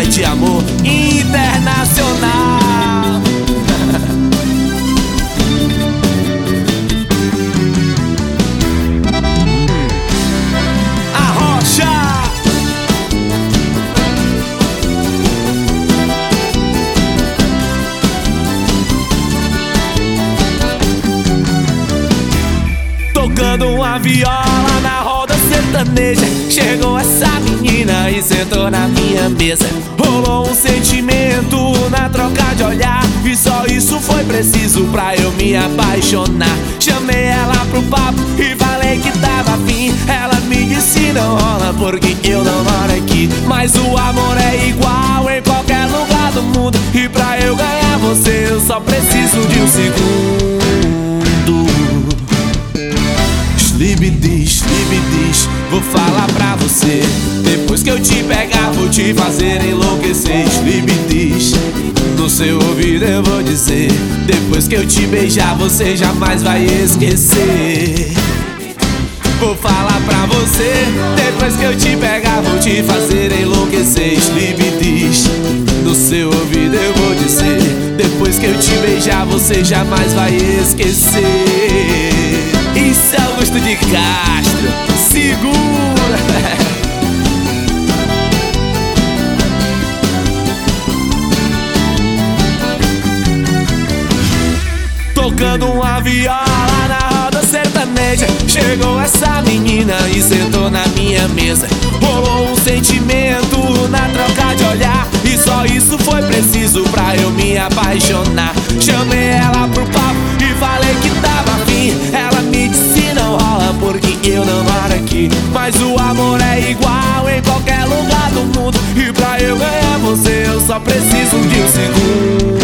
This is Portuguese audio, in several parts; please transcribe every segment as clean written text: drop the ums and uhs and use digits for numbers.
de amor internacional. Tocando uma viola na roda sertaneja, chegou essa menina e sentou na minha mesa. Rolou um sentimento na troca de olhar, e só isso foi preciso pra eu me apaixonar. Chamei ela pro papo e falei que tava afim. Ela me disse não rola porque eu não moro aqui, mas o amor é igual em qualquer lugar do mundo, e pra eu ganhar você eu só preciso de um segundo. Libidis, vou falar pra você. Depois que eu te pegar, vou te fazer enlouquecer. Libidis, no seu ouvido eu vou dizer. Depois que eu te beijar, você jamais vai esquecer. Vou falar pra você. Depois que eu te pegar, vou te fazer enlouquecer. Libidis, no seu ouvido eu vou dizer. Depois que eu te beijar, você jamais vai esquecer. Isso é Augusto de Castro, segura! Tocando uma viola na roda sertaneja, chegou essa menina e sentou na minha mesa. Rolou um sentimento na troca de olhar, e só isso foi preciso pra eu me apaixonar. Chamei ela pro papo e falei que tava afim. Ela me disse não rola porque eu não moro aqui, mas o amor é igual em qualquer lugar do mundo, e pra eu ganhar você eu só preciso de um segundo.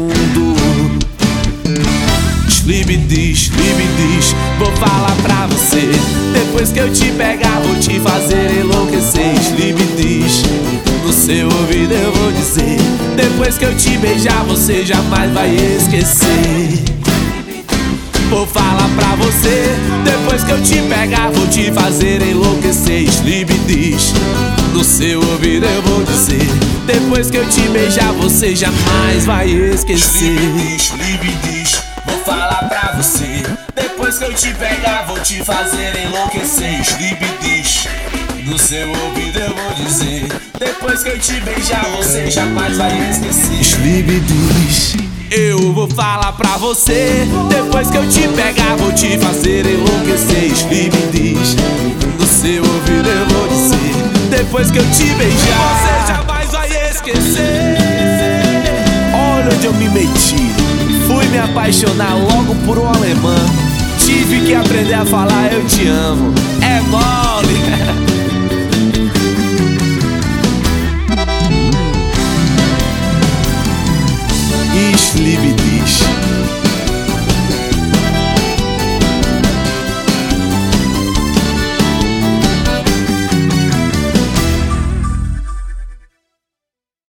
Libidis, vou falar pra você. Depois que eu te pegar, vou te fazer enlouquecer. Libidis, no seu ouvido eu vou dizer. Depois que eu te beijar, você jamais vai esquecer. Vou falar pra você. Depois que eu te pegar, vou te fazer enlouquecer. Libidis, no seu ouvido eu vou dizer. Depois que eu te beijar, você jamais vai esquecer. Libidis, vou falar pra você. Depois que eu te pegar, vou te fazer enlouquecer. Libidis, no seu ouvido eu vou dizer. Depois que eu te beijar, você jamais vai esquecer. Libidis, eu vou falar pra você. Depois que eu te pegar, vou te fazer enlouquecer. Libidis, no seu ouvido eu vou dizer. Depois que eu te beijar, você jamais vai esquecer. Olha onde eu me meti. Fui me apaixonar logo por um alemão. Tive que aprender a falar eu te amo. É mole.